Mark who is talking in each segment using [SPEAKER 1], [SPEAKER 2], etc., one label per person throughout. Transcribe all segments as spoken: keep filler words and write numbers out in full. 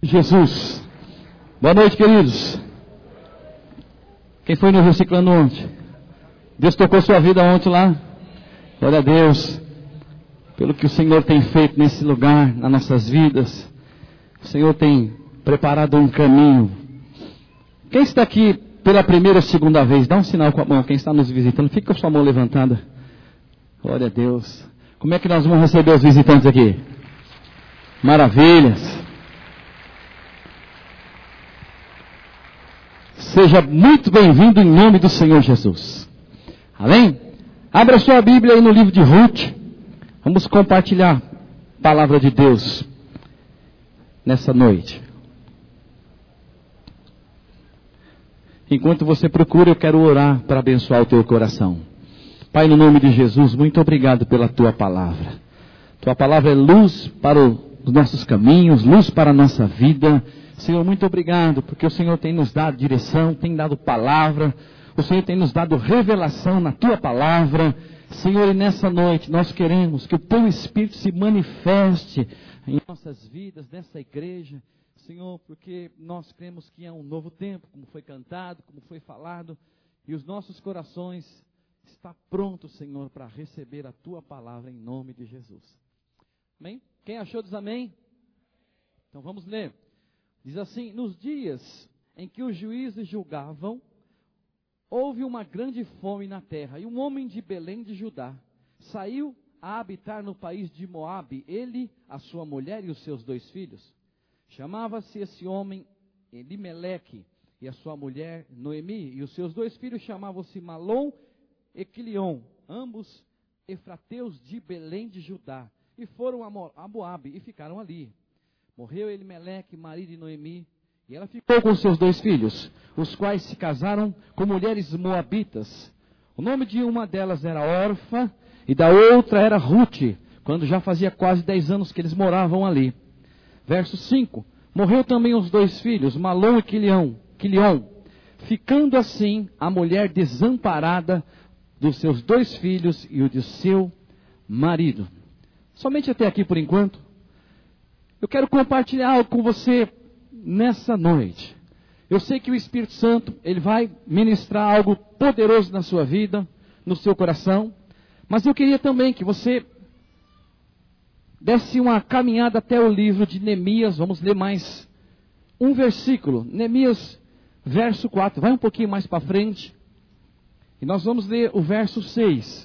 [SPEAKER 1] Jesus. Boa noite, queridos. Quem foi no Reciclando ontem? Deus tocou sua vida ontem lá? Glória a Deus. Pelo que o Senhor tem feito nesse lugar, nas nossas vidas. O Senhor tem preparado um caminho. Quem está aqui pela primeira ou segunda vez? Dá um sinal com a mão. Quem está nos visitando, fica com a sua mão levantada. Glória a Deus. Como é que nós vamos receber os visitantes aqui? Maravilhas. Seja muito bem-vindo em nome do Senhor Jesus. Amém? Abra sua Bíblia aí no livro de Ruth. Vamos compartilhar a palavra de Deus nessa noite. Enquanto você procura, eu quero orar para abençoar o teu coração. Pai, no nome de Jesus, muito obrigado pela tua palavra. Tua palavra é luz para os nossos caminhos, luz para a nossa vida. Senhor, muito obrigado, porque o Senhor tem nos dado direção, tem dado palavra, o Senhor tem nos dado revelação na tua palavra. Senhor, e nessa noite nós queremos que o teu Espírito se manifeste em nossas vidas, nessa igreja, Senhor, porque nós cremos que é um novo tempo, como foi cantado, como foi falado, e os nossos corações estão prontos, Senhor, para receber a tua palavra em nome de Jesus. Amém? Quem achou diz amém? Então vamos ler. Diz assim: nos dias em que os juízes julgavam, houve uma grande fome na terra, e um homem de Belém de Judá saiu a habitar no país de Moabe, ele, a sua mulher e os seus dois filhos. Chamava-se esse homem Elimeleque, e a sua mulher Noemi, e os seus dois filhos chamavam-se Malom e Quilion, ambos efrateus de Belém de Judá, e foram a Moabe e ficaram ali. Morreu Elimeleque, marido de Noemi, e ela ficou com seus dois filhos, os quais se casaram com mulheres moabitas. O nome de uma delas era Orfa, e da outra era Ruth, quando já fazia quase dez anos que eles moravam ali. Verso cinco. Morreu também os dois filhos, Malom e Quilion, Quilion, ficando assim a mulher desamparada dos seus dois filhos e o de seu marido. Somente até aqui por enquanto. Eu quero compartilhar algo com você nessa noite. Eu sei que o Espírito Santo, ele vai ministrar algo poderoso na sua vida, no seu coração. Mas eu queria também que você desse uma caminhada até o livro de Neemias. Vamos ler mais um versículo. Neemias, verso quatro. Vai um pouquinho mais para frente. E nós vamos ler o verso seis.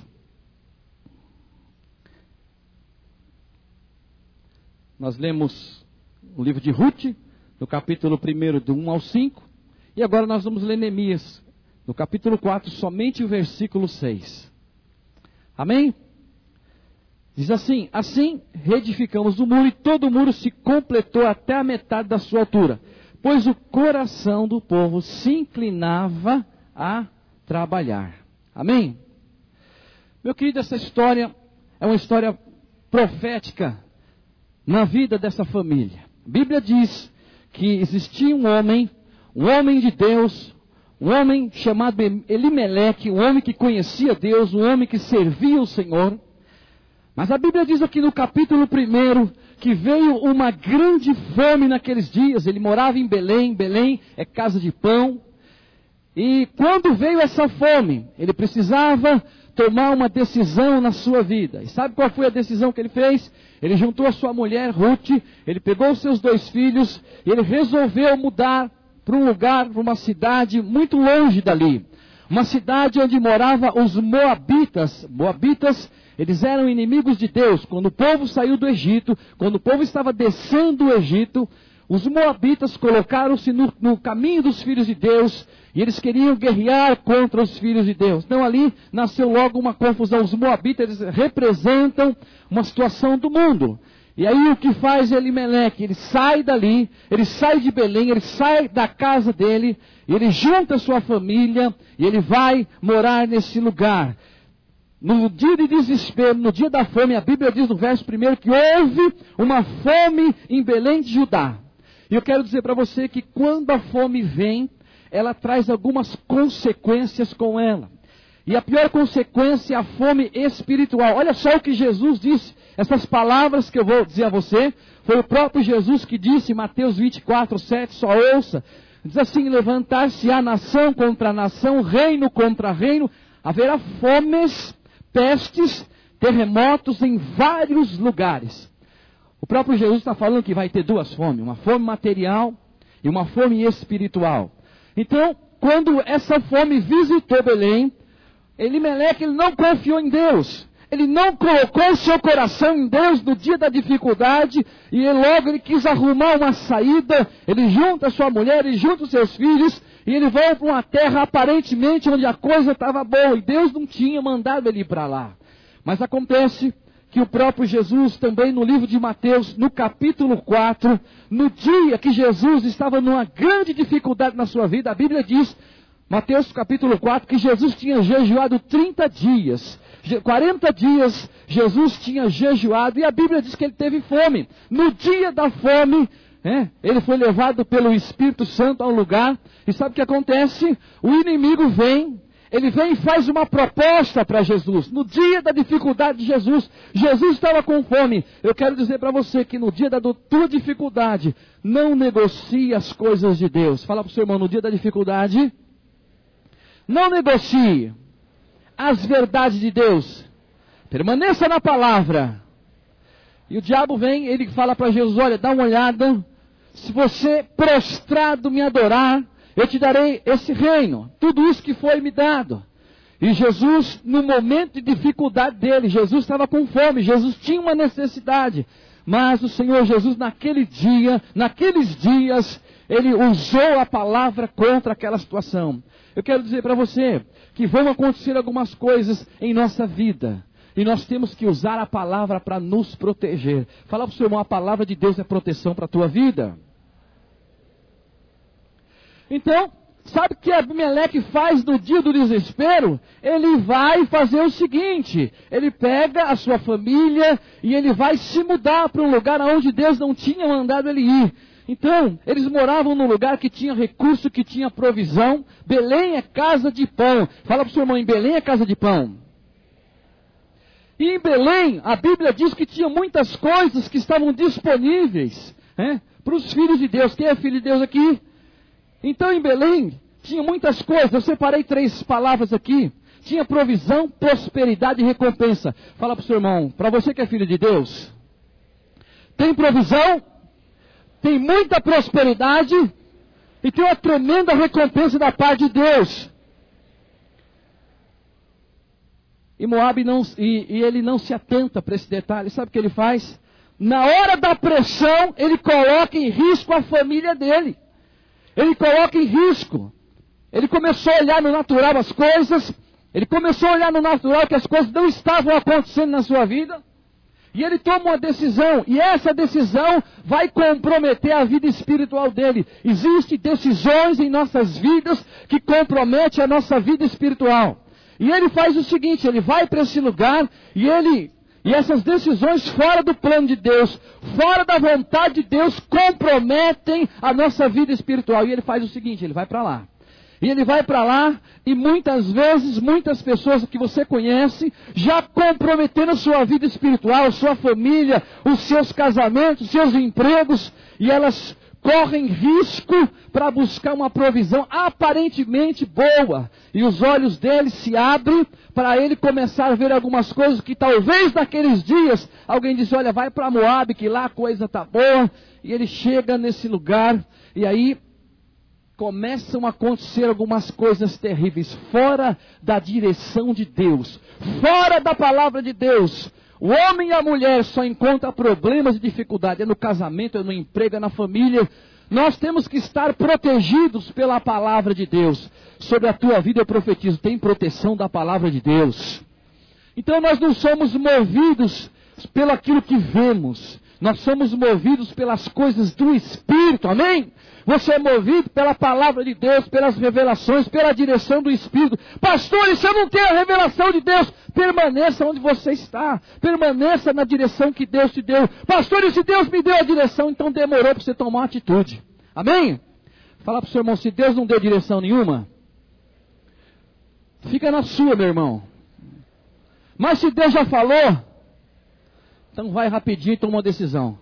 [SPEAKER 1] Nós lemos o livro de Ruth, no capítulo um, do um ao cinco. E agora nós vamos ler Neemias, no capítulo quatro, somente o versículo seis. Amém? Diz assim: assim reedificamos o muro, e todo o muro se completou até a metade da sua altura, pois o coração do povo se inclinava a trabalhar. Amém? Meu querido, essa história é uma história profética na vida dessa família. A Bíblia diz que existia um homem, um homem de Deus, um homem chamado Elimeleque, um homem que conhecia Deus, um homem que servia o Senhor. Mas a Bíblia diz aqui no capítulo um que veio uma grande fome naqueles dias. Ele morava em Belém, Belém é casa de pão. E quando veio essa fome, ele precisava tomar uma decisão na sua vida. E sabe qual foi a decisão que ele fez? Ele juntou a sua mulher, Ruth, ele pegou os seus dois filhos, e ele resolveu mudar para um lugar, para uma cidade muito longe dali. Uma cidade onde moravam os Moabitas. Moabitas, eles eram inimigos de Deus. Quando o povo saiu do Egito, quando o povo estava descendo do Egito, os Moabitas colocaram-se no, no caminho dos filhos de Deus, e eles queriam guerrear contra os filhos de Deus. Então ali nasceu logo uma confusão. Os Moabitas, eles representam uma situação do mundo. E aí o que faz Elimeleque? Ele sai dali, ele sai de Belém, ele sai da casa dele, ele junta a sua família, e ele vai morar nesse lugar. No dia de desespero, no dia da fome, a Bíblia diz no verso primeiro que houve uma fome em Belém de Judá. E eu quero dizer para você que quando a fome vem, ela traz algumas consequências com ela. E a pior consequência é a fome espiritual. Olha só o que Jesus disse. Essas palavras que eu vou dizer a você, foi o próprio Jesus que disse, Mateus vinte e quatro, sete, só ouça. Diz assim, levantar-se-á nação contra nação, reino contra reino, haverá fomes, pestes, terremotos em vários lugares. O próprio Jesus está falando que vai ter duas fomes, uma fome material e uma fome espiritual. Então, quando essa fome visitou Belém, Elimeleque, ele não confiou em Deus. Ele não colocou o seu coração em Deus no dia da dificuldade, e ele, logo ele quis arrumar uma saída. Ele junta a sua mulher, ele junta os seus filhos, e ele vai para uma terra aparentemente onde a coisa estava boa, e Deus não tinha mandado ele ir para lá. Mas acontece que o próprio Jesus também no livro de Mateus, no capítulo quatro, no dia que Jesus estava numa grande dificuldade na sua vida, a Bíblia diz, Mateus capítulo quatro, que Jesus tinha jejuado trinta dias, quarenta dias Jesus tinha jejuado, e a Bíblia diz que ele teve fome. No dia da fome, é, ele foi levado pelo Espírito Santo a um lugar, e sabe o que acontece? O inimigo vem, ele vem e faz uma proposta para Jesus. No dia da dificuldade de Jesus, Jesus estava com fome. Eu quero dizer para você que no dia da tua dificuldade, não negocie as coisas de Deus. Fala para o seu irmão, no dia da dificuldade, não negocie as verdades de Deus. Permaneça na palavra. E o diabo vem, ele fala para Jesus, olha, dá uma olhada, se você prostrado me adorar, eu te darei esse reino, tudo isso que foi me dado. E Jesus, no momento de dificuldade dele, Jesus estava com fome, Jesus tinha uma necessidade. Mas o Senhor Jesus, naquele dia, naqueles dias, ele usou a palavra contra aquela situação. Eu quero dizer para você que vão acontecer algumas coisas em nossa vida. E nós temos que usar a palavra para nos proteger. Fala para o seu irmão, a palavra de Deus é proteção para a tua vida. Então, sabe o que Abimeleque faz no dia do desespero? Ele vai fazer o seguinte, ele pega a sua família e ele vai se mudar para um lugar onde Deus não tinha mandado ele ir. Então, eles moravam num lugar que tinha recurso, que tinha provisão. Belém é casa de pão. Fala para o seu irmão, em Belém é casa de pão. E em Belém, a Bíblia diz que tinha muitas coisas que estavam disponíveis, né, para os filhos de Deus. Quem é filho de Deus aqui? Então em Belém, tinha muitas coisas. Eu separei três palavras aqui. Tinha provisão, prosperidade e recompensa. Fala para o seu irmão, para você que é filho de Deus, tem provisão, tem muita prosperidade e tem uma tremenda recompensa da parte de Deus. E Moabe não, e, e ele não se atenta para esse detalhe. Sabe o que ele faz? Na hora da pressão, ele coloca em risco a família dele. Ele coloca em risco. Ele começou a olhar no natural as coisas. Ele começou a olhar no natural que as coisas não estavam acontecendo na sua vida. E ele toma uma decisão. E essa decisão vai comprometer a vida espiritual dele. Existem decisões em nossas vidas que comprometem a nossa vida espiritual. E ele faz o seguinte, ele vai para esse lugar e ele... E essas decisões fora do plano de Deus, fora da vontade de Deus, comprometem a nossa vida espiritual. E ele faz o seguinte, ele vai para lá. E ele vai para lá e muitas vezes, muitas pessoas que você conhece, já comprometendo a sua vida espiritual, a sua família, os seus casamentos, os seus empregos, e elas correm risco para buscar uma provisão aparentemente boa. E os olhos dele se abrem para ele começar a ver algumas coisas que talvez naqueles dias alguém disse, olha, vai para Moabe que lá a coisa está boa. E ele chega nesse lugar e aí começam a acontecer algumas coisas terríveis, fora da direção de Deus, fora da palavra de Deus. O homem e a mulher só encontram problemas e dificuldade, é no casamento, é no emprego, é na família. Nós temos que estar protegidos pela palavra de Deus. Sobre a tua vida eu profetizo, tem proteção da palavra de Deus. Então nós não somos movidos pelo aquilo que vemos. Nós somos movidos pelas coisas do Espírito, amém? Você é movido pela palavra de Deus, pelas revelações, pela direção do Espírito. Pastor, e se eu não tenho a revelação de Deus? Permaneça onde você está. Permaneça na direção que Deus te deu. Pastor, e se Deus me deu a direção, então demorou para você tomar uma atitude. Amém? Fala para o seu irmão, se Deus não deu direção nenhuma, fica na sua, meu irmão. Mas se Deus já falou, então vai rapidinho e toma uma decisão.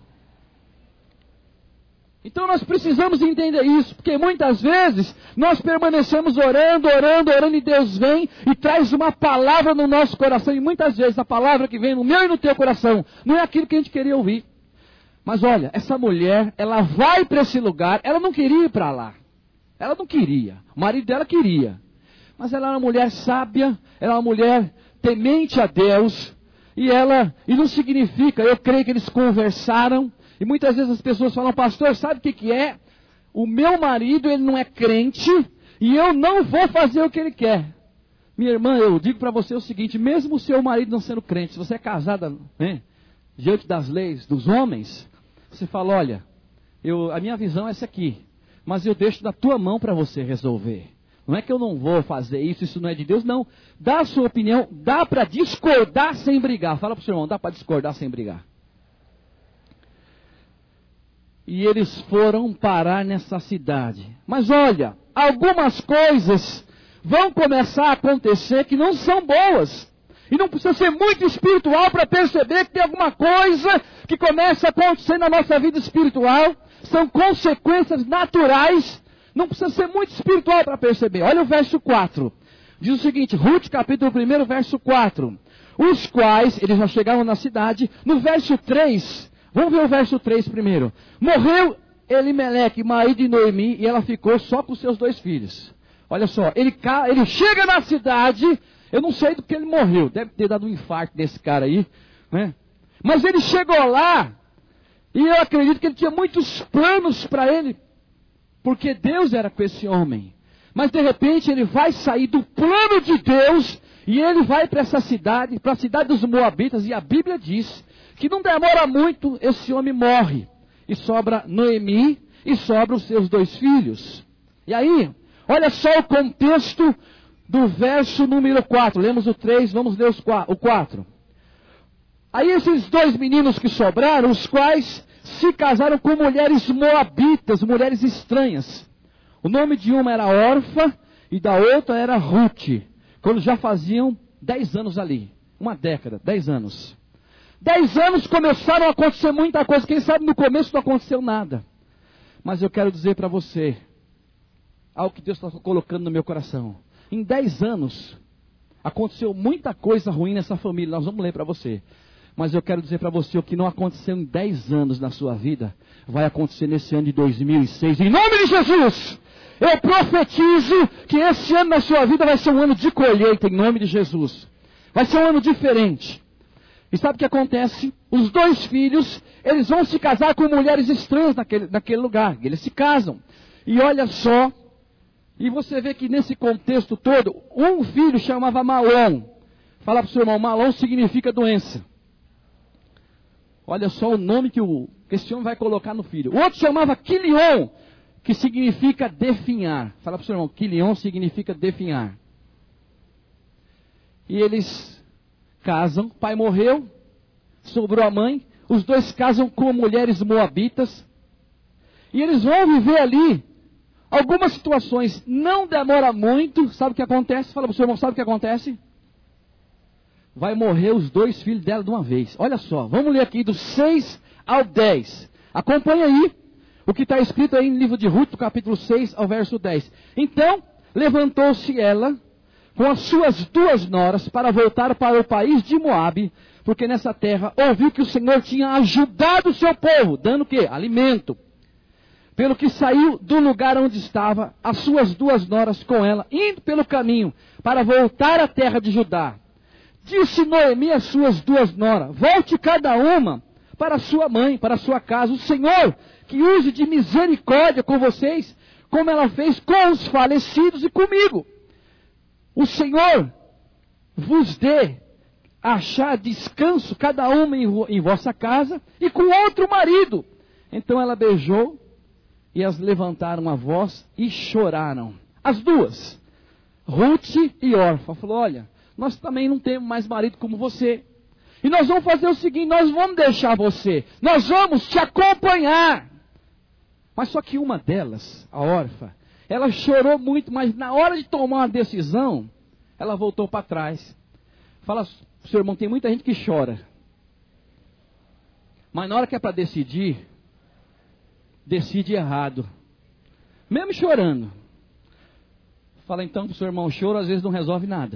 [SPEAKER 1] Então nós precisamos entender isso, porque muitas vezes nós permanecemos orando, orando, orando, e Deus vem e traz uma palavra no nosso coração, e muitas vezes a palavra que vem no meu e no teu coração não é aquilo que a gente queria ouvir. Mas olha, essa mulher, ela vai para esse lugar, ela não queria ir para lá, ela não queria, o marido dela queria, mas ela era uma mulher sábia, ela era uma mulher temente a Deus, e ela, e não significa, eu creio que eles conversaram. E muitas vezes as pessoas falam, pastor, sabe o que que é? O meu marido, ele não é crente, e eu não vou fazer o que ele quer. Minha irmã, eu digo para você o seguinte, mesmo o seu marido não sendo crente, se você é casada, né, diante das leis dos homens, você fala, olha, eu, a minha visão é essa aqui, mas eu deixo da tua mão para você resolver. Não é que eu não vou fazer isso, isso não é de Deus, não. Dá a sua opinião, dá para discordar sem brigar. Fala para o seu irmão, dá para discordar sem brigar. E eles foram parar nessa cidade. Mas olha, algumas coisas vão começar a acontecer que não são boas. E não precisa ser muito espiritual para perceber que tem alguma coisa que começa a acontecer na nossa vida espiritual. São consequências naturais. Não precisa ser muito espiritual para perceber. Olha o verso quatro. Diz o seguinte, Ruth capítulo um, verso quatro. Os quais, eles já chegaram na cidade. No verso três... Vamos ver o verso três primeiro. Morreu Elimeleque, marido de Noemi, e ela ficou só com seus dois filhos. Olha só, ele, ele chega na cidade, eu não sei do que ele morreu, deve ter dado um infarto desse cara aí, né? Mas ele chegou lá, e eu acredito que ele tinha muitos planos para ele, porque Deus era com esse homem. Mas de repente ele vai sair do plano de Deus, e ele vai para essa cidade, para a cidade dos Moabitas, e a Bíblia diz que não demora muito, esse homem morre. E sobra Noemi, e sobra os seus dois filhos. E aí, olha só o contexto do verso número quatro. Lemos o três, vamos ler o quatro. Aí esses dois meninos que sobraram, os quais se casaram com mulheres moabitas, mulheres estranhas. O nome de uma era Orfa, e da outra era Ruth. Quando já faziam dez anos ali. Uma década, dez anos. Dez anos começaram a acontecer muita coisa. Quem sabe no começo não aconteceu nada. Mas eu quero dizer para você algo que Deus está colocando no meu coração. Em dez anos aconteceu muita coisa ruim nessa família. Nós vamos ler para você. Mas eu quero dizer para você, o que não aconteceu em dez anos na sua vida, vai acontecer nesse ano de dois mil e seis. Em nome de Jesus! Eu profetizo que esse ano na sua vida vai ser um ano de colheita, em nome de Jesus. Vai ser um ano diferente. E sabe o que acontece? Os dois filhos, eles vão se casar com mulheres estranhas naquele, naquele lugar. Eles se casam. E olha só, e você vê que nesse contexto todo, um filho chamava Malom. Fala para o seu irmão, Malom significa doença. Olha só o nome que, o, que esse homem vai colocar no filho. O outro chamava Quilion, que significa definhar. Fala para o seu irmão, Quilion significa definhar. E eles casam, o pai morreu, sobrou a mãe, os dois casam com mulheres moabitas, e eles vão viver ali algumas situações. Não demora muito, sabe o que acontece? Fala para o seu irmão, sabe o que acontece? Vai morrer os dois filhos dela de uma vez. Olha só, vamos ler aqui do seis ao dez. Acompanha aí o que está escrito aí no livro de Ruth, capítulo seis ao verso dez. Então, levantou-se ela com as suas duas noras para voltar para o país de Moabe, porque nessa terra ouviu que o Senhor tinha ajudado o seu povo, dando o quê? Alimento. Pelo que saiu do lugar onde estava, as suas duas noras com ela, indo pelo caminho para voltar à terra de Judá. Disse Noemi às suas duas noras, volte cada uma para sua mãe, para sua casa. O Senhor que use de misericórdia com vocês, como ela fez com os falecidos e comigo. O Senhor vos dê achar descanso, cada uma em, em vossa casa, e com outro marido. Então ela beijou, e as levantaram a voz, e choraram. As duas, Ruth e Orfa, falou, olha, nós também não temos mais marido como você. E nós vamos fazer o seguinte, nós vamos deixar você, nós vamos te acompanhar. Mas só que uma delas, a Orfa, ela chorou muito, mas na hora de tomar uma decisão, ela voltou para trás. Fala, seu irmão, tem muita gente que chora. Mas na hora que é para decidir, decide errado. Mesmo chorando. Fala então para o seu irmão, choro às vezes não resolve nada.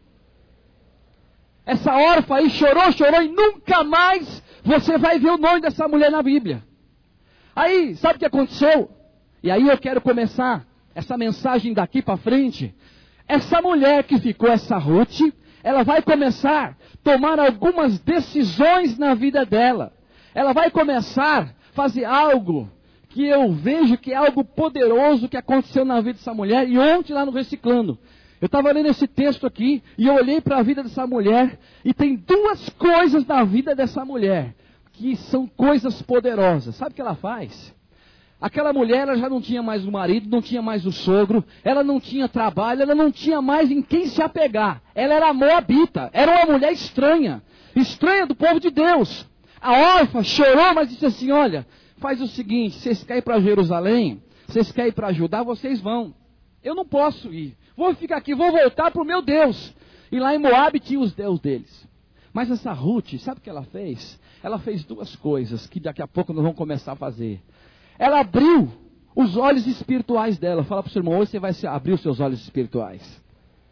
[SPEAKER 1] Essa órfã aí chorou, chorou e nunca mais você vai ver o nome dessa mulher na Bíblia. Aí, sabe o que aconteceu? E aí eu quero começar essa mensagem daqui para frente. Essa mulher que ficou, essa Ruth, ela vai começar a tomar algumas decisões na vida dela. Ela vai começar a fazer algo que eu vejo que é algo poderoso que aconteceu na vida dessa mulher. E ontem lá no Reciclando, eu estava lendo esse texto aqui e eu olhei para a vida dessa mulher e tem duas coisas na vida dessa mulher que são coisas poderosas. Sabe o que ela faz? Aquela mulher, ela já não tinha mais o marido, não tinha mais o sogro, ela não tinha trabalho, ela não tinha mais em quem se apegar. Ela era moabita, era uma mulher estranha, estranha do povo de Deus. A órfã chorou, mas disse assim, olha, faz o seguinte, vocês querem ir para Jerusalém, vocês querem ir para Judá, vocês vão. Eu não posso ir, vou ficar aqui, vou voltar para o meu Deus. E lá em Moabe tinha os deuses deles. Mas essa Ruth, sabe o que ela fez? Ela fez duas coisas que daqui a pouco nós vamos começar a fazer. Ela abriu os olhos espirituais dela. Fala para o seu irmão, hoje você vai abrir os seus olhos espirituais.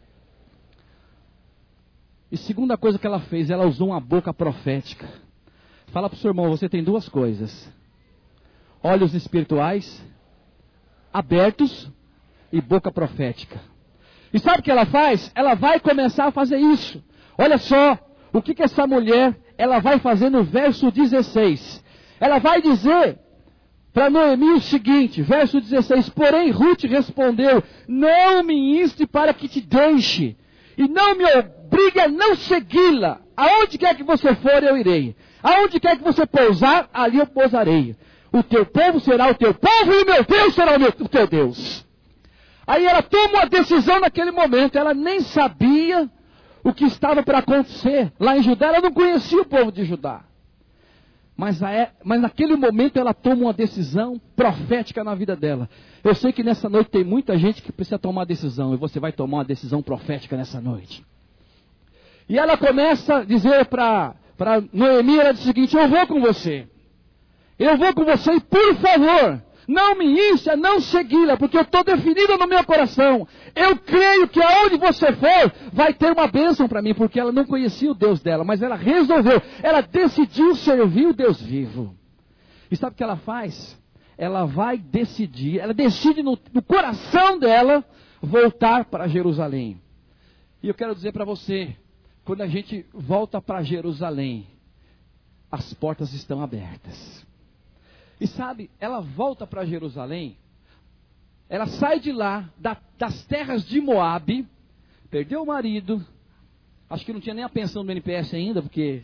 [SPEAKER 1] E segunda coisa que ela fez, ela usou uma boca profética. Fala para o seu irmão, você tem duas coisas. Olhos espirituais abertos e boca profética. E sabe o que ela faz? Ela vai começar a fazer isso. Olha só, o que, que essa mulher, ela vai fazer no verso dezesseis. Ela vai dizer para Noemi o seguinte, verso dezesseis, porém Ruth respondeu, não me inste para que te deixe, e não me obrigue a não segui-la. Aonde quer que você for, eu irei. Aonde quer que você pousar, ali eu pousarei. O teu povo será o teu povo, e o meu Deus será o, meu, o teu Deus. Aí ela toma uma decisão naquele momento, ela nem sabia o que estava para acontecer. Lá em Judá, ela não conhecia o povo de Judá. Mas, a, mas naquele momento ela toma uma decisão profética na vida dela. Eu sei que nessa noite tem muita gente que precisa tomar uma decisão. E você vai tomar uma decisão profética nessa noite. E ela começa a dizer para Noemi, ela diz o seguinte, eu vou com você. Eu vou com você e por favor, não me inste a não segui-la, porque eu estou definida no meu coração. Eu creio que aonde você for, vai ter uma bênção para mim, porque ela não conhecia o Deus dela, mas ela resolveu, ela decidiu servir o Deus vivo. E sabe o que ela faz? Ela vai decidir, ela decide no, no coração dela, voltar para Jerusalém. E eu quero dizer para você, quando a gente volta para Jerusalém, as portas estão abertas. E sabe, ela volta para Jerusalém, ela sai de lá, da, das terras de Moabe, perdeu o marido, acho que não tinha nem a pensão do N P S ainda, porque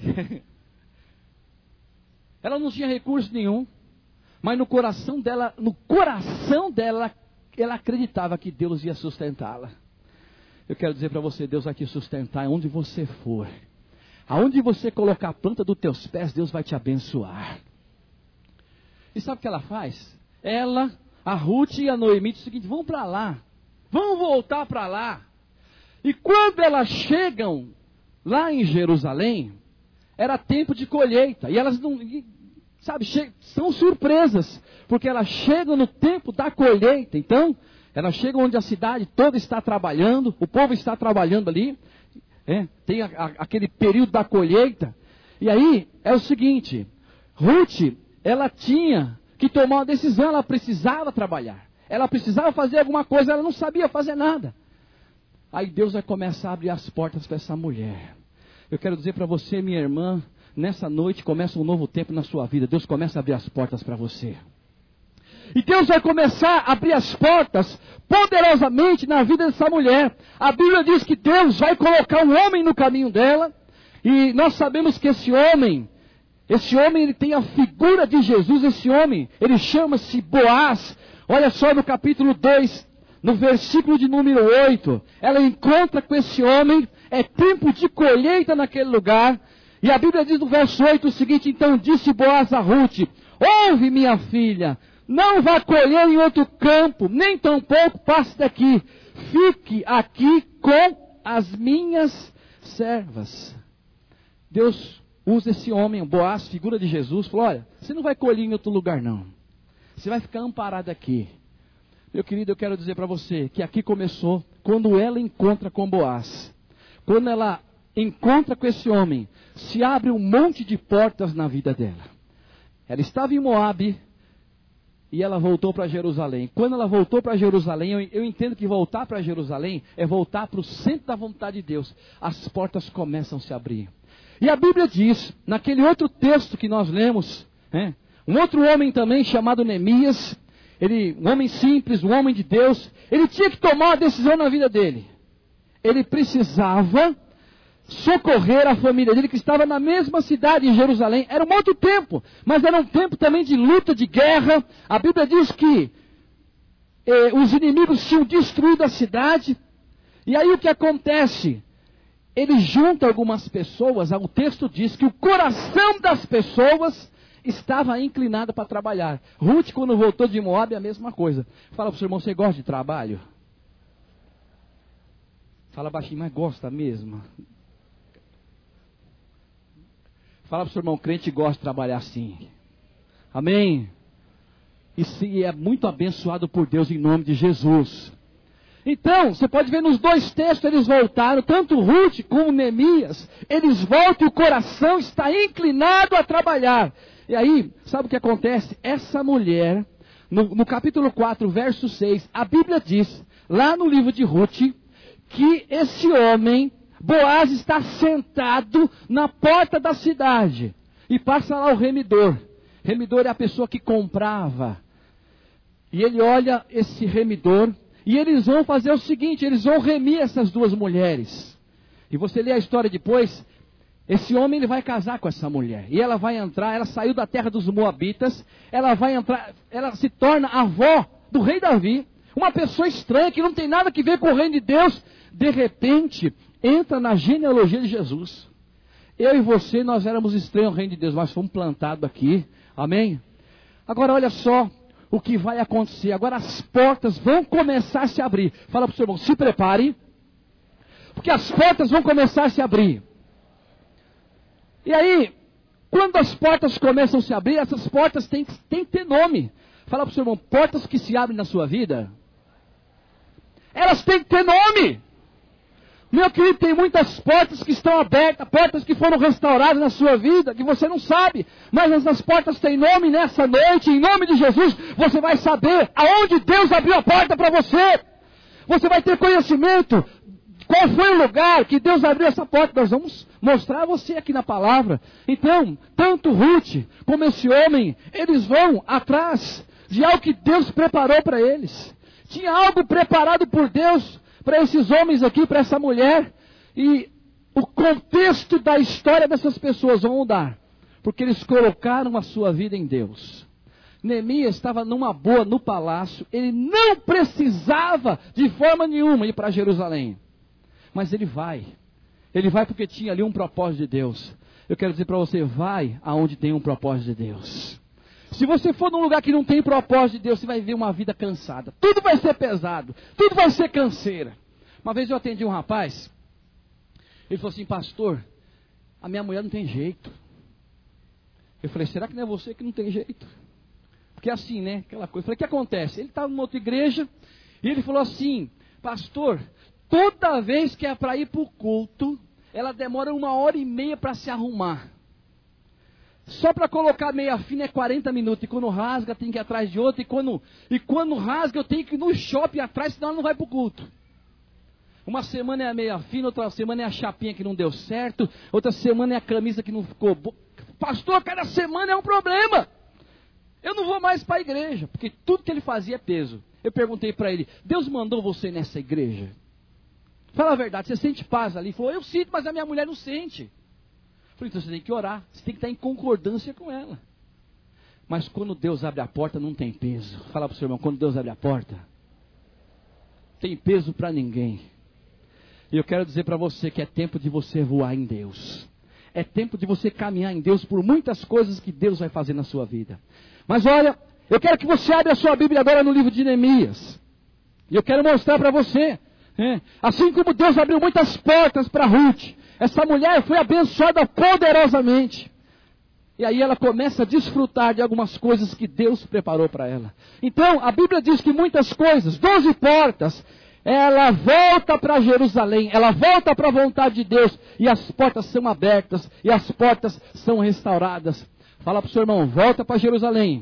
[SPEAKER 1] ela não tinha recurso nenhum, mas no coração dela, no coração dela, ela acreditava que Deus ia sustentá-la. Eu quero dizer para você, Deus vai te sustentar onde você for. Aonde você colocar a planta dos teus pés, Deus vai te abençoar. E sabe o que ela faz? Ela, a Ruth e a Noemi dizem o seguinte, vão para lá, vão voltar para lá. E quando elas chegam lá em Jerusalém, era tempo de colheita. E elas não, sabe, são surpresas, porque elas chegam no tempo da colheita. Então, elas chegam onde a cidade toda está trabalhando, o povo está trabalhando ali, é, tem a, a, aquele período da colheita. E aí, é o seguinte, Ruth, ela tinha que tomar uma decisão, ela precisava trabalhar. Ela precisava fazer alguma coisa, ela não sabia fazer nada. Aí Deus vai começar a abrir as portas para essa mulher. Eu quero dizer para você, minha irmã, nessa noite começa um novo tempo na sua vida. Deus começa a abrir as portas para você. E Deus vai começar a abrir as portas poderosamente na vida dessa mulher. A Bíblia diz que Deus vai colocar um homem no caminho dela. E nós sabemos que esse homem... Esse homem, ele tem a figura de Jesus, esse homem, ele chama-se Boaz. Olha só no capítulo dois, no versículo de número oito, ela encontra com esse homem, é tempo de colheita naquele lugar, e a Bíblia diz no verso oito o seguinte, então disse Boaz a Ruth, ouve minha filha, não vá colher em outro campo, nem tampouco passe daqui, fique aqui com as minhas servas. Deus usa esse homem, Boaz, figura de Jesus, falou, olha, você não vai colher em outro lugar não. Você vai ficar amparado aqui. Meu querido, eu quero dizer para você que aqui começou quando ela encontra com Boaz. Quando ela encontra com esse homem, se abre um monte de portas na vida dela. Ela estava em Moabe e ela voltou para Jerusalém. Quando ela voltou para Jerusalém, eu, eu entendo que voltar para Jerusalém é voltar para o centro da vontade de Deus. As portas começam a se abrir. E a Bíblia diz, naquele outro texto que nós lemos, né, um outro homem também chamado Neemias, ele, um homem simples, um homem de Deus, ele tinha que tomar uma decisão na vida dele. Ele precisava socorrer a família dele que estava na mesma cidade em Jerusalém. Era um outro tempo, mas era um tempo também de luta, de guerra. A Bíblia diz que eh, os inimigos tinham destruído a cidade. E aí o que acontece? Ele junta algumas pessoas, o texto diz que o coração das pessoas estava inclinado para trabalhar. Ruth, quando voltou de Moabe, a mesma coisa. Fala para o seu irmão, você gosta de trabalho? Fala baixinho, mas gosta mesmo? Fala para o seu irmão, crente gosta de trabalhar assim. Amém? E se é muito abençoado por Deus em nome de Jesus. Então, você pode ver nos dois textos, eles voltaram, tanto Ruth como Neemias, eles voltam e o coração está inclinado a trabalhar. E aí, sabe o que acontece? Essa mulher, no, no capítulo quatro, verso seis, a Bíblia diz, lá no livro de Ruth, que esse homem, Boaz, está sentado na porta da cidade. E passa lá o remidor. Remidor é a pessoa que comprava. E ele olha esse remidor. E eles vão fazer o seguinte, eles vão remir essas duas mulheres. E você lê a história depois, esse homem ele vai casar com essa mulher. E ela vai entrar, ela saiu da terra dos Moabitas, ela vai entrar, ela se torna avó do rei Davi. Uma pessoa estranha, que não tem nada a ver com o reino de Deus, de repente, entra na genealogia de Jesus. Eu e você, nós éramos estranhos ao reino de Deus, mas fomos plantados aqui. Amém? Agora olha só o que vai acontecer. Agora as portas vão começar a se abrir. Fala para o seu irmão, se prepare, porque as portas vão começar a se abrir. E aí, quando as portas começam a se abrir, essas portas têm, têm que ter nome. Fala para o seu irmão, portas que se abrem na sua vida, elas têm que ter nome. Meu querido, tem muitas portas que estão abertas, portas que foram restauradas na sua vida, que você não sabe, mas essas portas têm nome. Nessa noite, em nome de Jesus, você vai saber aonde Deus abriu a porta para você. Você vai ter conhecimento, qual foi o lugar que Deus abriu essa porta. Nós vamos mostrar a você aqui na palavra. Então, tanto Ruth como esse homem, eles vão atrás de algo que Deus preparou para eles. Tinha algo preparado por Deus para esses homens aqui, para essa mulher, e o contexto da história dessas pessoas vão mudar, porque eles colocaram a sua vida em Deus. Neemias estava numa boa no palácio, ele não precisava de forma nenhuma ir para Jerusalém, mas ele vai, ele vai porque tinha ali um propósito de Deus. Eu quero dizer para você, vai aonde tem um propósito de Deus. Se você for num lugar que não tem propósito de Deus, você vai ver uma vida cansada. Tudo vai ser pesado. Tudo vai ser canseira. Uma vez eu atendi um rapaz. Ele falou assim, pastor, a minha mulher não tem jeito. Eu falei, será que não é você que não tem jeito? Porque é assim, né? Aquela coisa. Eu falei, o que acontece? Ele estava numa outra igreja. E ele falou assim, pastor, toda vez que é para ir para o culto, ela demora uma hora e meia para se arrumar. Só para colocar meia fina é quarenta minutos. E quando rasga tem que ir atrás de outra. E quando, e quando rasga eu tenho que ir no shopping atrás, senão ela não vai para o culto. Uma semana é a meia fina, outra semana é a chapinha que não deu certo. Outra semana é a camisa que não ficou boa. Pastor, cada semana é um problema. Eu não vou mais para a igreja. Porque tudo que ele fazia é peso. Eu perguntei para ele, Deus mandou você nessa igreja? Fala a verdade, você sente paz ali? Ele falou, eu sinto, mas a minha mulher não sente. Falei, então você tem que orar, você tem que estar em concordância com ela. Mas quando Deus abre a porta, não tem peso. Fala para o seu irmão, quando Deus abre a porta, tem peso para ninguém. E eu quero dizer para você que é tempo de você voar em Deus. É tempo de você caminhar em Deus por muitas coisas que Deus vai fazer na sua vida. Mas olha, eu quero que você abra a sua Bíblia agora no livro de Neemias. E eu quero mostrar para você É. Assim como Deus abriu muitas portas para Ruth, essa mulher foi abençoada poderosamente. E aí ela começa a desfrutar de algumas coisas que Deus preparou para ela. Então, a Bíblia diz que muitas coisas, doze portas, ela volta para Jerusalém, ela volta para a vontade de Deus, e as portas são abertas, e as portas são restauradas. Fala para o seu irmão, volta para Jerusalém.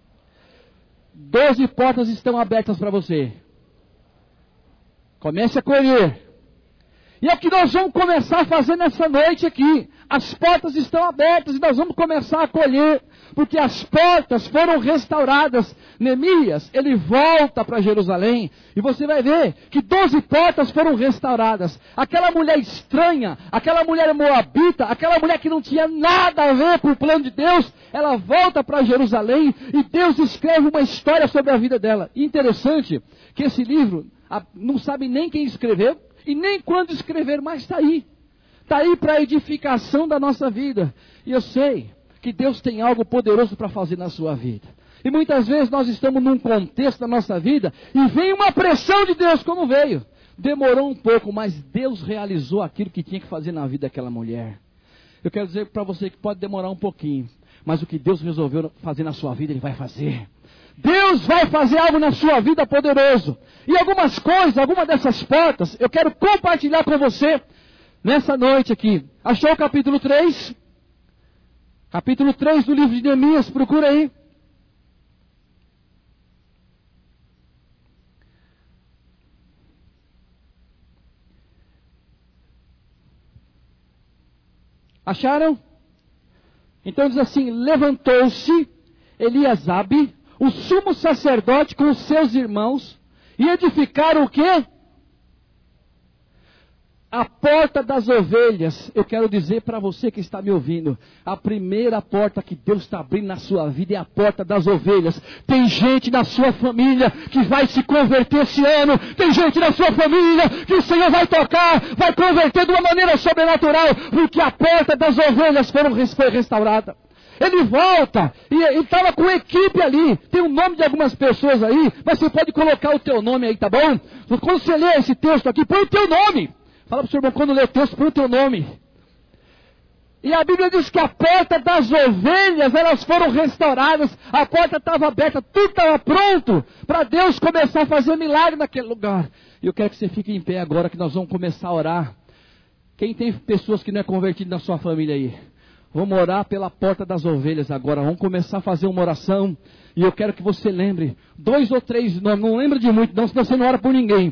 [SPEAKER 1] Doze portas estão abertas para você. Comece a colher. E é o que nós vamos começar a fazer nessa noite aqui. As portas estão abertas e nós vamos começar a colher, porque as portas foram restauradas. Neemias, ele volta para Jerusalém e você vai ver que doze portas foram restauradas. Aquela mulher estranha, aquela mulher moabita, aquela mulher que não tinha nada a ver com o plano de Deus, ela volta para Jerusalém e Deus escreve uma história sobre a vida dela. E interessante que esse livro, não sabe nem quem escreveu e nem quando escrever, mas está aí. Está aí para a edificação da nossa vida. E eu sei que Deus tem algo poderoso para fazer na sua vida. E muitas vezes nós estamos num contexto da nossa vida e vem uma pressão de Deus, como veio. Demorou um pouco, mas Deus realizou aquilo que tinha que fazer na vida daquela mulher. Eu quero dizer para você que pode demorar um pouquinho, mas o que Deus resolveu fazer na sua vida, Ele vai fazer. Deus vai fazer algo na sua vida poderoso. E algumas coisas, algumas dessas portas, eu quero compartilhar com você nessa noite aqui. Achou o capítulo três? Capítulo três do livro de Neemias, procura aí. Acharam? Então diz assim, levantou-se Eliasabe, o sumo sacerdote com os seus irmãos, e edificaram o quê? A porta das ovelhas. Eu quero dizer para você que está me ouvindo, a primeira porta que Deus está abrindo na sua vida é a porta das ovelhas. Tem gente na sua família que vai se converter esse ano, tem gente na sua família que o Senhor vai tocar, vai converter de uma maneira sobrenatural, porque a porta das ovelhas foram, foi restaurada. Ele volta, e ele estava com equipe ali, tem o nome de algumas pessoas aí, mas você pode colocar o teu nome aí, tá bom? Quando você lê esse texto aqui, põe o teu nome. Fala para o seu irmão, quando lê o texto, põe o teu nome. E a Bíblia diz que a porta das ovelhas, elas foram restauradas, a porta estava aberta, tudo estava pronto para Deus começar a fazer milagre naquele lugar. E eu quero que você fique em pé agora, que nós vamos começar a orar. Quem tem pessoas que não é convertido na sua família aí? Vamos orar pela porta das ovelhas agora. Vamos começar a fazer uma oração. E eu quero que você lembre dois ou três nomes. Não lembra de muito não, senão você não ora por ninguém.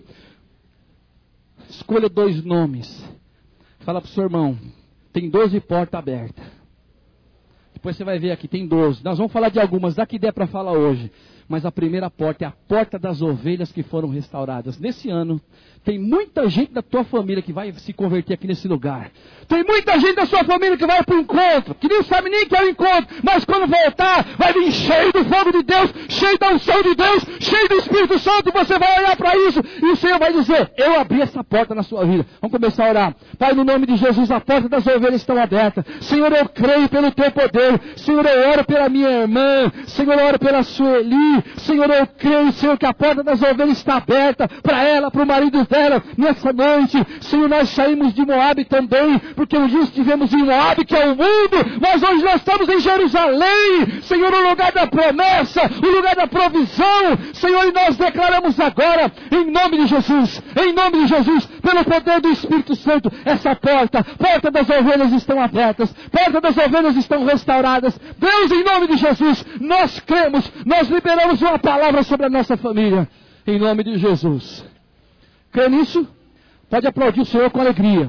[SPEAKER 1] Escolha dois nomes. Fala para o seu irmão. Tem doze portas abertas. Depois você vai ver aqui, tem doze. Nós vamos falar de algumas, dá que der para falar hoje. Mas a primeira porta é a porta das ovelhas que foram restauradas. Nesse ano, tem muita gente da tua família que vai se converter aqui nesse lugar. Tem muita gente da sua família que vai para o encontro, que nem sabe nem que é o encontro, mas quando voltar, vai vir cheio do fogo de Deus, cheio da unção de Deus, cheio do Espírito Santo, e você vai olhar para isso, e o Senhor vai dizer, eu abri essa porta na sua vida. Vamos começar a orar. Pai, no nome de Jesus, a porta das ovelhas estão abertas. Senhor, eu creio pelo teu poder. Senhor, eu oro pela minha irmã. Senhor, eu oro pela Sueli. Senhor, eu creio, Senhor, que a porta das ovelhas está aberta para ela, para o marido dela, nessa noite. Senhor, nós saímos de Moabe também, porque um dia estivemos em Moabe, que é o mundo, mas hoje nós estamos em Jerusalém, Senhor, o lugar da promessa, o lugar da provisão. Senhor, e nós declaramos agora, em nome de Jesus, em nome de Jesus, pelo poder do Espírito Santo, essa porta, porta das ovelhas estão abertas, porta das ovelhas estão restauradas. Deus, em nome de Jesus, nós cremos, nós liberamos uma palavra sobre a nossa família, em nome de Jesus. Crê nisso? Pode aplaudir o Senhor com alegria.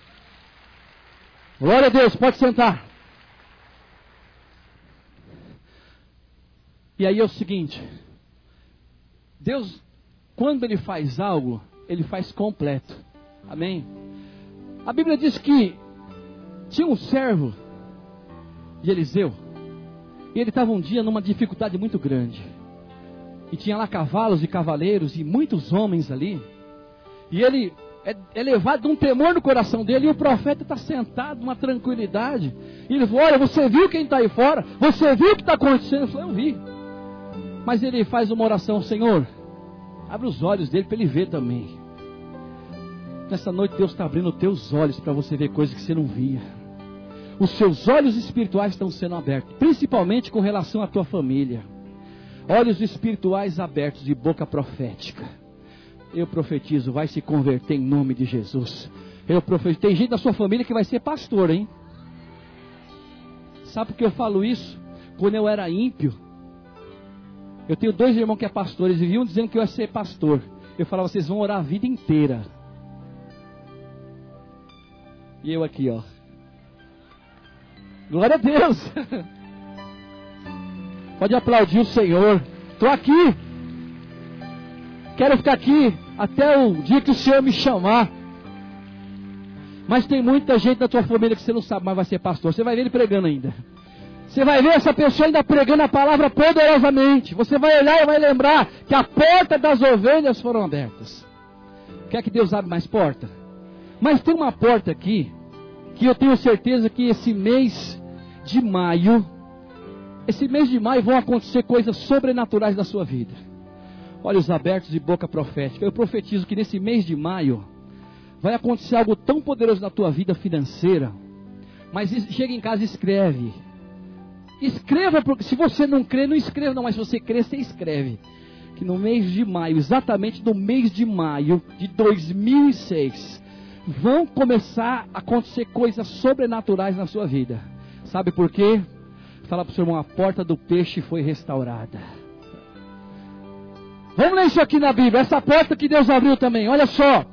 [SPEAKER 1] Glória a Deus, pode sentar. E aí é o seguinte, Deus, quando Ele faz algo, Ele faz completo. Amém? A Bíblia diz que tinha um servo de Eliseu, e ele estava um dia numa dificuldade muito grande, e tinha lá cavalos e cavaleiros, e muitos homens ali, e ele é, é levado de um temor no coração dele, e o profeta está sentado numa tranquilidade, e ele falou, olha, você viu quem está aí fora? Você viu o que está acontecendo? Eu falei, eu vi. Mas ele faz uma oração, Senhor, abre os olhos dele para ele ver também. Nessa noite Deus está abrindo os teus olhos para você ver coisas que você não via. Os seus olhos espirituais estão sendo abertos, principalmente com relação à tua família. Olhos espirituais abertos de boca profética. Eu profetizo, vai se converter em nome de Jesus. Eu profetizo, tem gente da sua família que vai ser pastor, hein? Sabe por que eu falo isso? Quando eu era ímpio, eu tenho dois irmãos que é pastores, e viviam dizendo que eu ia ser pastor. Eu falava, vocês vão orar a vida inteira. E eu aqui, ó. Glória a Deus. Pode aplaudir o Senhor. Estou aqui. Quero ficar aqui até o dia que o Senhor me chamar. Mas tem muita gente da tua família que você não sabe, mas vai ser pastor. Você vai ver ele pregando ainda. Você vai ver essa pessoa ainda pregando a palavra poderosamente. Você vai olhar e vai lembrar que a porta das ovelhas foram abertas. Quer que Deus abra mais porta? Mas tem uma porta aqui, que eu tenho certeza que esse mês de maio, esse mês de maio vão acontecer coisas sobrenaturais na sua vida. Olhos abertos e boca profética. Eu profetizo que nesse mês de maio vai acontecer algo tão poderoso na tua vida financeira. Mas chega em casa e escreve. Escreva, porque se você não crê, não escreva não, mas se você crê, você escreve. Que no mês de maio, exatamente no mês de maio de dois mil e seis, vão começar a acontecer coisas sobrenaturais na sua vida. Sabe por quê? Fala para o seu irmão, a porta do peixe foi restaurada. Vamos ler isso aqui na Bíblia, essa porta que Deus abriu também, olha só.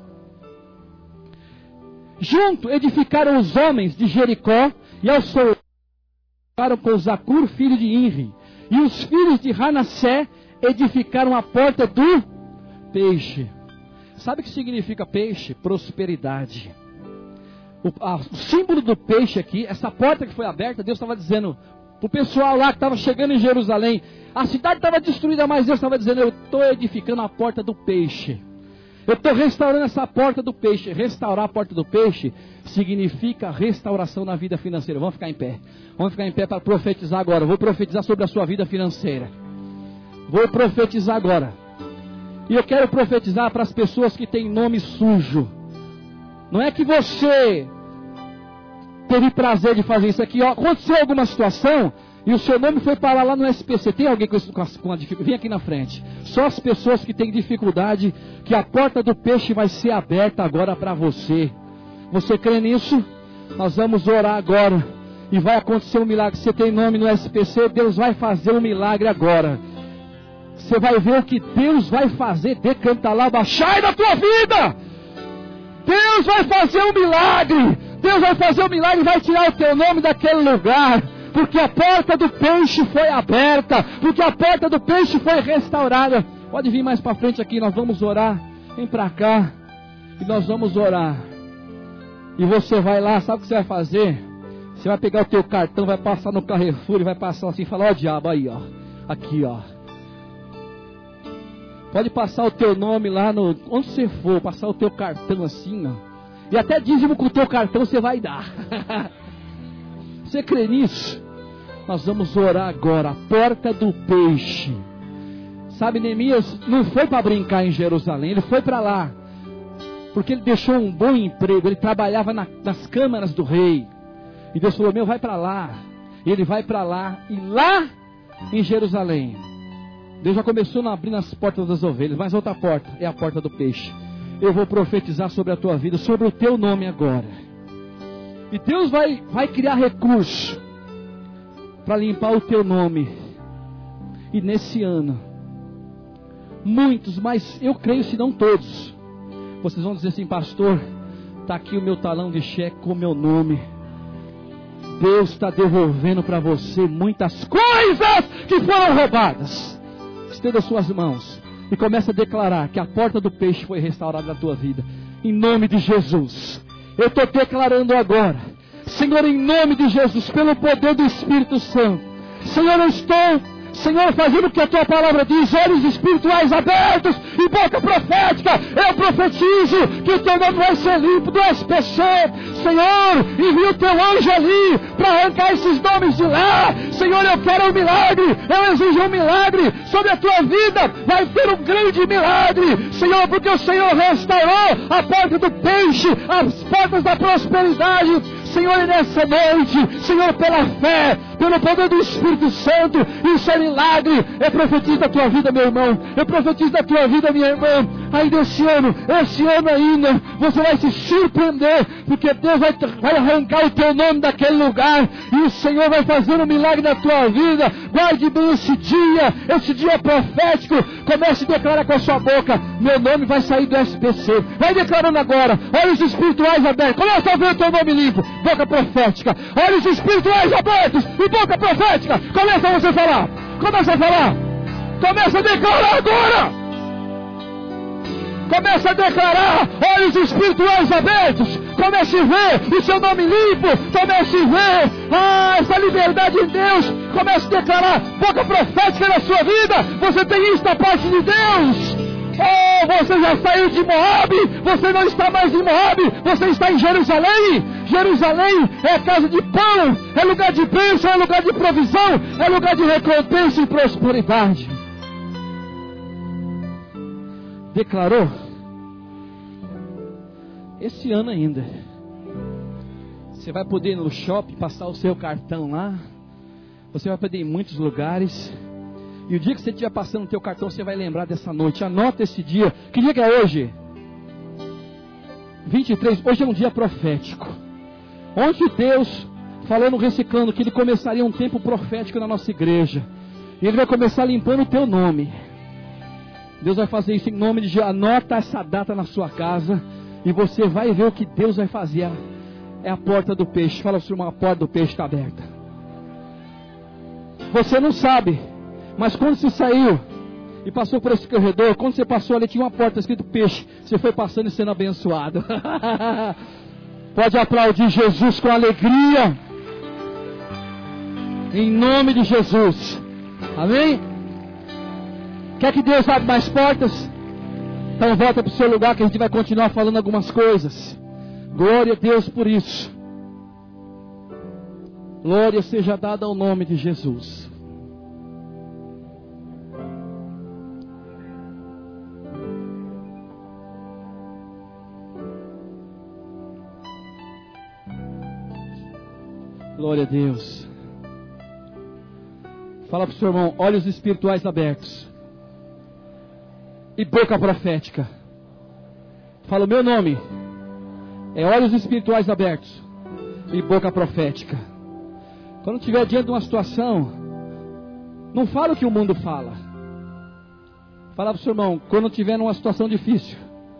[SPEAKER 1] Junto edificaram os homens de Jericó e ao seu com Zacur, filho de Inri, e os filhos de Ranassé edificaram a porta do peixe. Sabe o que significa peixe? Prosperidade. O, a, o símbolo do peixe aqui, essa porta que foi aberta, Deus estava dizendo para o pessoal lá que estava chegando em Jerusalém, a cidade estava destruída, mas Deus estava dizendo, eu estou edificando a porta do peixe. Eu estou restaurando essa porta do peixe. Restaurar a porta do peixe significa restauração na vida financeira. Vamos ficar em pé. Vamos ficar em pé para profetizar agora. Vou profetizar sobre a sua vida financeira. Vou profetizar agora. E eu quero profetizar para as pessoas que têm nome sujo. Não é que você teve prazer de fazer isso aqui. Ó, aconteceu alguma situação e o seu nome foi parar lá no S P C. Tem alguém com, com, a, com a dificuldade? Vem aqui na frente. Só as pessoas que têm dificuldade, que a porta do peixe vai ser aberta agora para você. Você crê nisso? Nós vamos orar agora. E vai acontecer um milagre. Você tem nome no S P C, Deus vai fazer um milagre agora. Você vai ver o que Deus vai fazer. Decanta lá, baixai da tua vida. Deus vai fazer um milagre. Deus vai fazer um milagre e vai tirar o teu nome daquele lugar. Porque a porta do peixe foi aberta. Porque a porta do peixe foi restaurada. Pode vir mais para frente aqui, nós vamos orar. Vem para cá. E nós vamos orar. E você vai lá, sabe o que você vai fazer? Você vai pegar o teu cartão, vai passar no Carrefour e vai passar assim e falar, ó diabo aí, ó. Aqui, ó. Pode passar o teu nome lá no... Onde você for, passar o teu cartão assim, ó. E até dízimo com o teu cartão você vai dar. Você crê nisso? Nós vamos orar agora. A porta do peixe. Sabe, Neemias não foi para brincar em Jerusalém. Ele foi para lá. Porque ele deixou um bom emprego. Ele trabalhava na, nas câmaras do rei. E Deus falou, meu, vai para lá. E ele vai para lá. E lá em Jerusalém, Deus já começou a abrir as portas das ovelhas. Mas outra porta é a porta do peixe. Eu vou profetizar sobre a tua vida, sobre o teu nome agora. E Deus vai, vai criar recurso para limpar o teu nome. E nesse ano, muitos, mas eu creio se não todos, vocês vão dizer assim, pastor, está aqui o meu talão de cheque com o meu nome. Deus está devolvendo para você muitas coisas que foram roubadas. Estenda suas mãos e comece a declarar que a porta do peixe foi restaurada na tua vida. Em nome de Jesus. Eu estou declarando agora, Senhor, em nome de Jesus, pelo poder do Espírito Santo. Senhor, eu estou Senhor, fazendo o que a tua palavra diz, olhos espirituais abertos e boca profética. Eu profetizo que o teu nome vai ser limpo do S P C. Senhor, envia o teu anjo ali para arrancar esses nomes de lá. Senhor, eu quero um milagre, eu exijo um milagre sobre a tua vida. Vai ter um grande milagre, Senhor, porque o Senhor restaurou a porta do peixe, as portas da prosperidade. Senhor, e nessa noite, Senhor, pela fé, pelo poder do Espírito Santo, isso é milagre. Eu profetizo da tua vida, meu irmão. Eu profetizo da tua vida, minha irmã. Ainda esse ano, esse ano ainda, você vai se surpreender, porque Deus vai, vai arrancar o teu nome daquele lugar, e o Senhor vai fazer um milagre na tua vida. Guarde bem esse dia, esse dia profético. Comece a declarar com a sua boca: meu nome vai sair do S P C. Vai declarando agora, olhos espirituais abertos. Começa a ver o teu nome limpo. Boca profética, olhos espirituais abertos e boca profética. Começa a você falar, começa a falar, começa a declarar agora. Começa a declarar, olhos espirituais abertos. Comece a ver o seu nome limpo. Comece a ver ah, essa liberdade em Deus. Comece a declarar boca profética na sua vida. Você tem isso da parte de Deus. Oh, você já saiu de Moabe, você não está mais em Moabe, você está em Jerusalém. Jerusalém é casa de pão, é lugar de bênção, é lugar de provisão, é lugar de recompensa e prosperidade. Declarou? Esse ano ainda, você vai poder ir no shopping, passar o seu cartão lá, você vai poder ir em muitos lugares. E o dia que você estiver passando o teu cartão, você vai lembrar dessa noite. Anota esse dia. Que dia que é hoje? vinte e três. Hoje é um dia profético. Onde Deus falou no Reciclando que Ele começaria um tempo profético na nossa igreja. E Ele vai começar limpando o teu nome. Deus vai fazer isso em nome de Jesus. Anota essa data na sua casa. E você vai ver o que Deus vai fazer. É a porta do peixe. Fala para o seu irmão, a porta do peixe está aberta. Você não sabe. Mas quando você saiu e passou por esse corredor, quando você passou ali, tinha uma porta escrito peixe. Você foi passando e sendo abençoado. Pode aplaudir Jesus com alegria. Em nome de Jesus. Amém? Quer que Deus abra mais portas? Então volta para o seu lugar que a gente vai continuar falando algumas coisas. Glória a Deus por isso. Glória seja dada ao nome de Jesus. Glória a Deus. Fala para o seu irmão, olhos espirituais abertos e boca profética. Fala, o meu nome é olhos espirituais abertos e boca profética. Quando estiver diante de uma situação, não fala o que o mundo fala. Fala para o seu irmão, quando estiver numa situação difícil,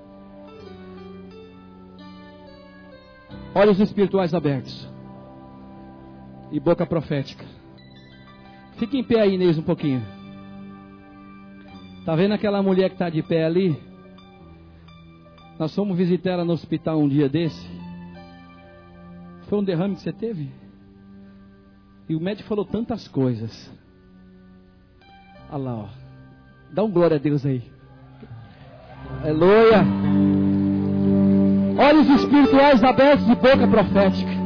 [SPEAKER 1] olhos espirituais abertos e boca profética. Fique em pé aí, Inês, um pouquinho. Tá vendo aquela mulher que está de pé ali? Nós fomos visitar ela no hospital um dia desse. Foi um derrame que você teve? E o médico falou tantas coisas. Olha lá, ó. Dá um glória a Deus aí. Aleluia. Olhos espirituais abertos e boca profética.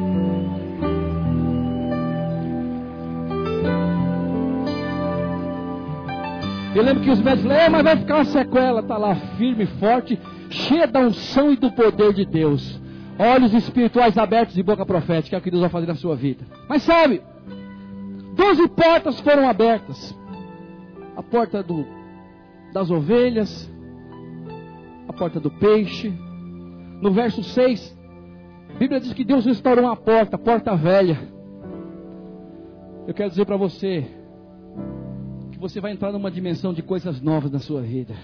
[SPEAKER 1] Eu lembro que os médicos falaram, é, mas vai ficar uma sequela. Está lá firme, forte, cheia da unção e do poder de Deus. Olhos espirituais abertos e boca profética. É o que Deus vai fazer na sua vida. Mas sabe, doze portas foram abertas. A porta do, das ovelhas, a porta do peixe. No verso seis, a Bíblia diz que Deus restaurou uma porta, a porta velha. Eu quero dizer para você, você vai entrar numa dimensão de coisas novas na sua vida.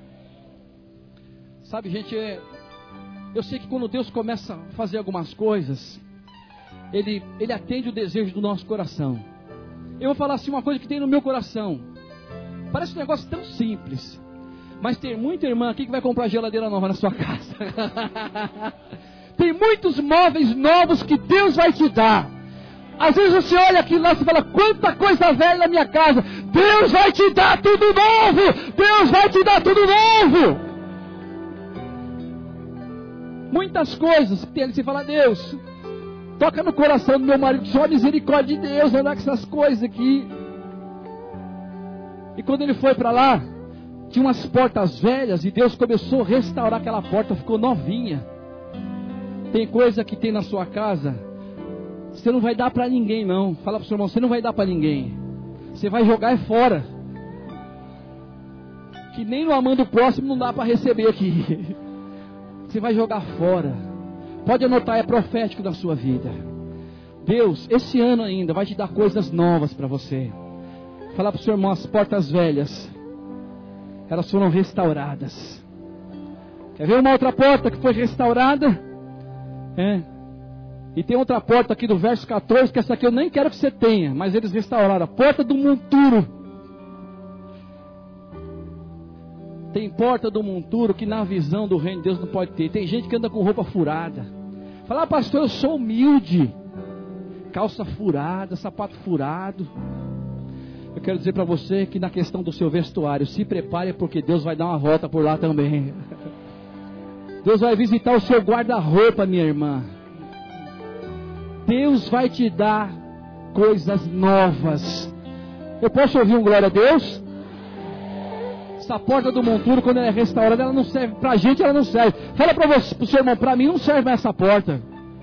[SPEAKER 1] Sabe, gente, é... eu sei que quando Deus começa a fazer algumas coisas, Ele, Ele atende o desejo do nosso coração. Eu vou falar assim uma coisa que tem no meu coração. Parece um negócio tão simples, mas tem muita irmã aqui que vai comprar geladeira nova na sua casa. Tem muitos móveis novos que Deus vai te dar. Às vezes você olha aqui lá e fala, quanta coisa velha na minha casa. Deus vai te dar tudo novo. Deus vai te dar tudo novo. Muitas coisas que tem ali, você fala, Deus, toca no coração do meu marido, só a misericórdia de Deus, andar com essas coisas aqui. E quando ele foi para lá, tinha umas portas velhas e Deus começou a restaurar aquela porta, ficou novinha. Tem coisa que tem na sua casa, você não vai dar para ninguém não. Fala para o seu irmão, você não vai dar para ninguém. Você vai jogar fora. Que nem no amando o próximo não dá para receber aqui. Você vai jogar fora. Pode anotar, é profético na sua vida. Deus, esse ano ainda, vai te dar coisas novas para você. Fala para o seu irmão, as portas velhas, elas foram restauradas. Quer ver uma outra porta que foi restaurada? É. E tem outra porta aqui do verso quatorze, que essa aqui eu nem quero que você tenha, mas eles restauraram. A porta do monturo. Tem porta do monturo que na visão do reino de Deus não pode ter. Tem gente que anda com roupa furada. Fala, ah, pastor, eu sou humilde. Calça furada, sapato furado. Eu quero dizer para você que na questão do seu vestuário, se prepare porque Deus vai dar uma volta por lá também. Deus vai visitar o seu guarda-roupa, minha irmã. Deus vai te dar coisas novas. Eu posso ouvir um glória a Deus? Essa porta do monturo, quando ela é restaurada, ela não serve. Pra gente ela não serve. Fala para você, pro seu irmão, para mim não serve mais essa porta.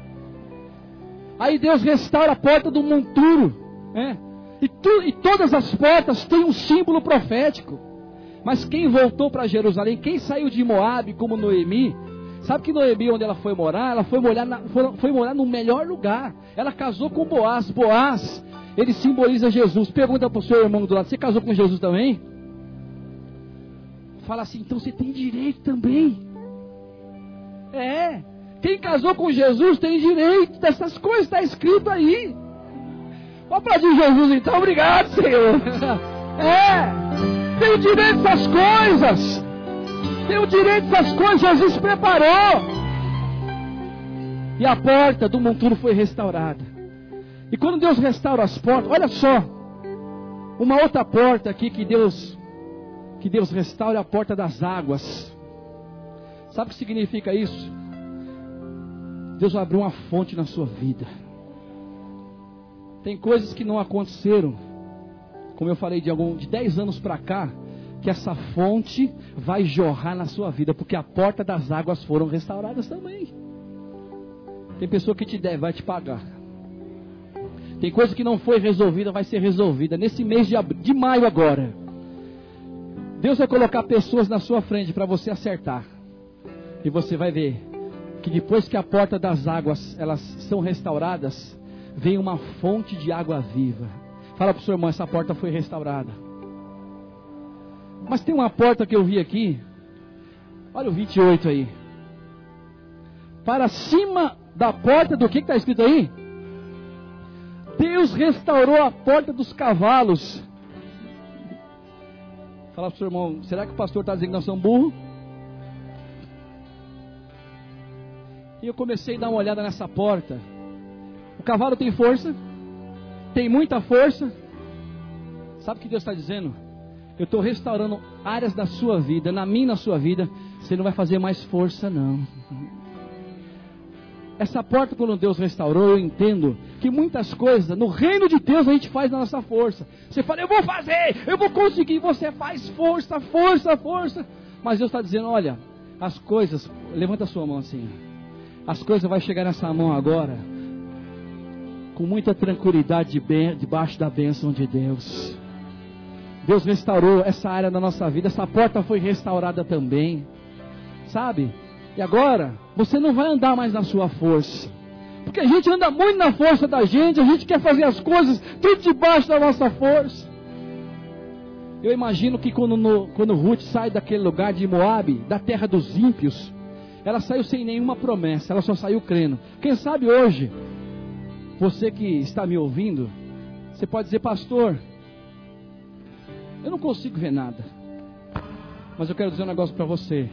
[SPEAKER 1] Aí Deus restaura a porta do monturo. É. E, tu, e todas as portas têm um símbolo profético. Mas quem voltou para Jerusalém, quem saiu de Moabe como Noemi, sabe que Noemi, onde ela foi morar, ela foi morar, na, foi, foi morar no melhor lugar. Ela casou com Boaz. Boaz, ele simboliza Jesus. Pergunta para o seu irmão do lado, você casou com Jesus também? Fala assim, então você tem direito também. É, quem casou com Jesus tem direito dessas coisas, está escrito aí. Vamos aplaudir Jesus então, obrigado Senhor. É, tem o direito dessas coisas. Tem o direito dessas coisas, Jesus preparou. E a porta do monturo foi restaurada. E quando Deus restaura as portas, olha só, uma outra porta aqui que Deus, que Deus restaura a porta das águas. Sabe o que significa isso? Deus vai abrir uma fonte na sua vida. Tem coisas que não aconteceram, como eu falei, de algum de dez anos para cá, que essa fonte vai jorrar na sua vida, porque a porta das águas foram restauradas também. Tem pessoa que te deve, vai te pagar. Tem coisa que não foi resolvida, vai ser resolvida nesse mês de, ab... de maio agora. Deus vai colocar pessoas na sua frente para você acertar. E você vai ver que depois que a porta das águas elas são restauradas, vem uma fonte de água viva. Fala para o seu irmão, essa porta foi restaurada. Mas tem uma porta que eu vi aqui. Olha o vinte e oito aí. Para cima da porta do que está escrito aí? Deus restaurou a porta dos cavalos. Fala para o seu irmão, será que o pastor está dizendo que nós somos burros? E eu comecei a dar uma olhada nessa porta. O cavalo tem força, tem muita força. Sabe o que Deus está dizendo? Eu estou restaurando áreas da sua vida, na minha, na sua vida. Você não vai fazer mais força não. Essa porta, quando Deus restaurou, eu entendo que muitas coisas no reino de Deus a gente faz na nossa força. Você fala, eu vou fazer, eu vou conseguir. Você faz força, força, força. Mas Deus está dizendo, olha, as coisas, levanta a sua mão assim. As coisas vão chegar nessa mão agora com muita tranquilidade debaixo da bênção de Deus. Deus restaurou essa área da nossa vida. Essa porta foi restaurada também, sabe? E agora você não vai andar mais na sua força, porque a gente anda muito na força da gente. A gente quer fazer as coisas tudo debaixo da nossa força. Eu imagino que quando, no, quando Ruth sai daquele lugar de Moabe, da terra dos ímpios, ela saiu sem nenhuma promessa, ela só saiu crendo. Quem sabe hoje, você que está me ouvindo, você pode dizer, pastor, eu não consigo ver nada, mas eu quero dizer um negócio para você.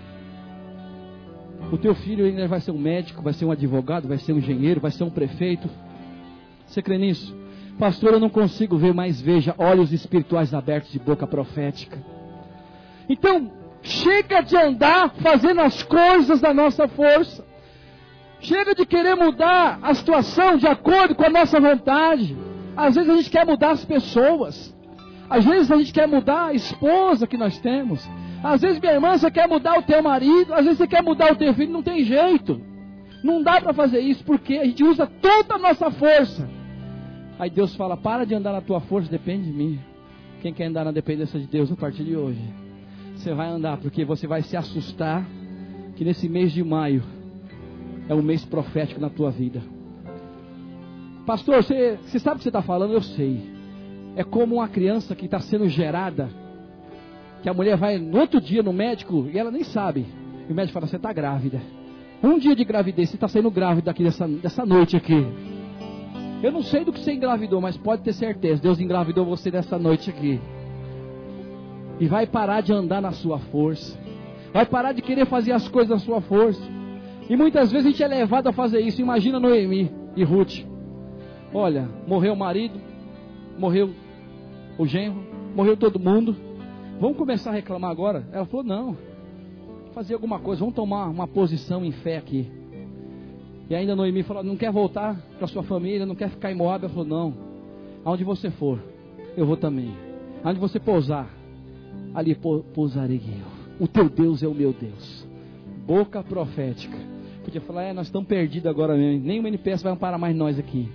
[SPEAKER 1] O teu filho ainda vai ser um médico, vai ser um advogado, vai ser um engenheiro, vai ser um prefeito. Você crê nisso? Pastor, eu não consigo ver, mas veja, olhos espirituais abertos e boca profética. Então, chega de andar fazendo as coisas da nossa força. Chega de querer mudar a situação de acordo com a nossa vontade. Às vezes a gente quer mudar as pessoas. Às vezes a gente quer mudar a esposa que nós temos. Às vezes, minha irmã, você quer mudar o teu marido. Às vezes você quer mudar o teu filho. Não tem jeito. Não dá para fazer isso porque a gente usa toda a nossa força. Aí Deus fala, para de andar na tua força, depende de mim. Quem quer andar na dependência de Deus a partir de hoje? Você vai andar, porque você vai se assustar que nesse mês de maio é um mês profético na tua vida. Pastor, você, você sabe o que você está falando? Eu sei. É como uma criança que está sendo gerada, que a mulher vai no outro dia no médico e ela nem sabe. E o médico fala, você está grávida. Um dia de gravidez, você está saindo grávida aqui dessa, dessa noite aqui. Eu não sei do que você engravidou, mas pode ter certeza, Deus engravidou você nessa noite aqui. E vai parar de andar na sua força. Vai parar de querer fazer as coisas na sua força. E muitas vezes a gente é levado a fazer isso. Imagina Noemi e Ruth. Olha, morreu o marido, morreu o genro, morreu todo mundo. Vamos começar a reclamar agora? Ela falou, não. Fazer alguma coisa, vamos tomar uma posição em fé aqui. E ainda Noemi falou, não quer voltar para sua família, não quer ficar em Moab? Ela falou, não. Aonde você for, eu vou também. Aonde você pousar, ali pousarei eu. O teu Deus é o meu Deus. Boca profética. Podia falar, é, nós estamos perdidos agora mesmo. Nem o N P S vai parar mais nós aqui.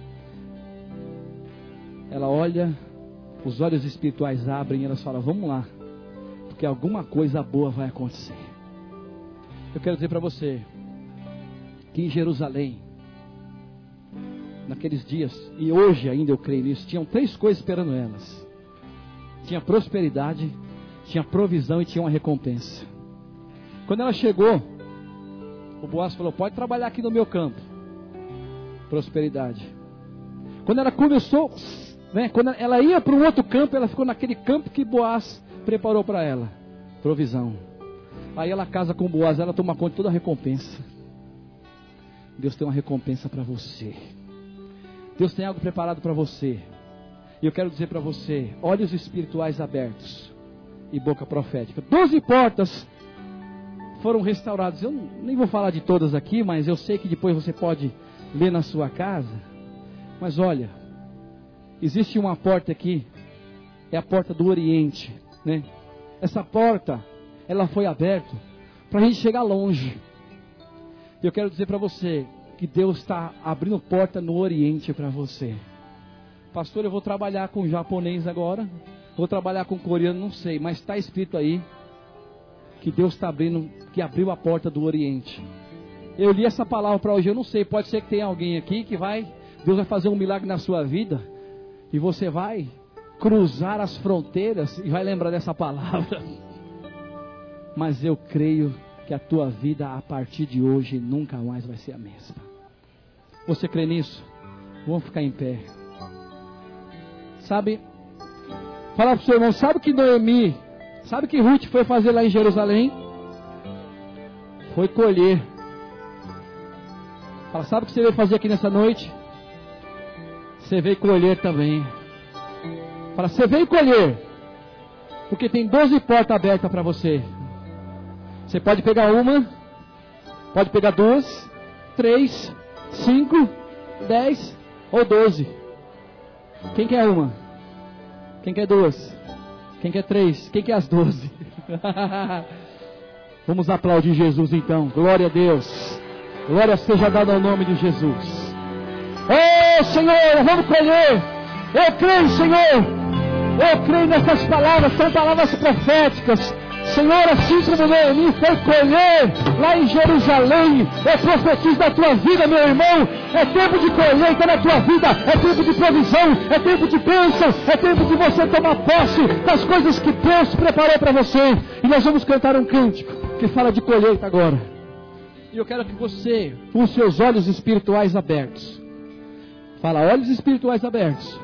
[SPEAKER 1] Ela olha, os olhos espirituais abrem e ela fala, vamos lá. Porque alguma coisa boa vai acontecer. Eu quero dizer para você que em Jerusalém, naqueles dias, e hoje ainda eu creio nisso, tinham três coisas esperando elas. Tinha prosperidade, tinha provisão e tinha uma recompensa. Quando ela chegou, o Boaz falou, pode trabalhar aqui no meu campo. Prosperidade. Quando ela começou, né, quando ela ia para um outro campo, ela ficou naquele campo que Boaz preparou para ela. Provisão. Aí ela casa com Boaz, ela toma conta de toda a recompensa. Deus tem uma recompensa para você. Deus tem algo preparado para você. E eu quero dizer para você, olhos espirituais abertos e boca profética. Doze portas foram restauradas. Eu nem vou falar de todas aqui, mas eu sei que depois você pode ler na sua casa. Mas olha, existe uma porta aqui, é a porta do Oriente, né? Essa porta, ela foi aberta para a gente chegar longe. Eu quero dizer para você que Deus está abrindo porta no Oriente para você. Pastor, eu vou trabalhar com japonês agora, vou trabalhar com coreano, não sei, mas está escrito aí que Deus está abrindo, que abriu a porta do Oriente. Eu li essa palavra para hoje, eu não sei, pode ser que tenha alguém aqui que vai, Deus vai fazer um milagre na sua vida e você vai cruzar as fronteiras e vai lembrar dessa palavra. Mas eu creio que a tua vida a partir de hoje nunca mais vai ser a mesma. Você crê nisso? Vamos ficar em pé. Sabe, falar para o seu irmão, sabe que Noemi, sabe que Ruth foi fazer lá em Jerusalém? Foi colher. Fala, sabe o que você veio fazer aqui nessa noite? Você veio colher também. Fala, você veio colher, porque tem doze portas abertas para você. Você pode pegar uma, pode pegar duas, três, cinco, dez ou doze. Quem quer uma? Quem quer duas? Quem quer três? Quem quer as doze? Vamos aplaudir Jesus então. Glória a Deus. Glória seja dada ao nome de Jesus. Oh Senhor, vamos colher. Eu creio, Senhor. Eu creio nessas palavras, são palavras proféticas. Senhor, assim como Noemi foi colher lá em Jerusalém, eu profetizo na tua vida, meu irmão. É tempo de colheita na tua vida, é tempo de provisão, é tempo de bênção, é tempo de você tomar posse das coisas que Deus preparou para você. E nós vamos cantar um cântico que fala de colheita agora. E eu quero que você, com os seus olhos espirituais abertos, fala, olhos espirituais abertos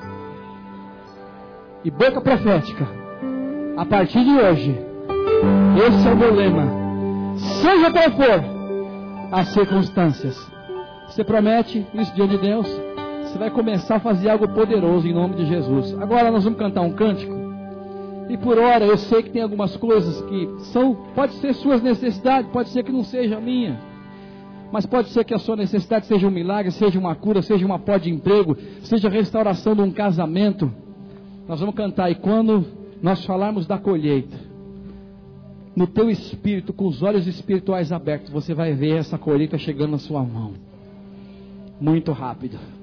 [SPEAKER 1] e boca profética, a partir de hoje, esse é o meu lema. Seja qual for as circunstâncias, você promete isso diante de Deus? Você vai começar a fazer algo poderoso em nome de Jesus. Agora nós vamos cantar um cântico. E por hora eu sei que tem algumas coisas que são, pode ser suas necessidades, pode ser que não seja a minha. Mas pode ser que a sua necessidade seja um milagre, seja uma cura, seja uma porta de emprego, seja a restauração de um casamento. Nós vamos cantar, e quando nós falarmos da colheita, no teu espírito, com os olhos espirituais abertos, você vai ver essa colheita chegando na sua mão. Muito rápido.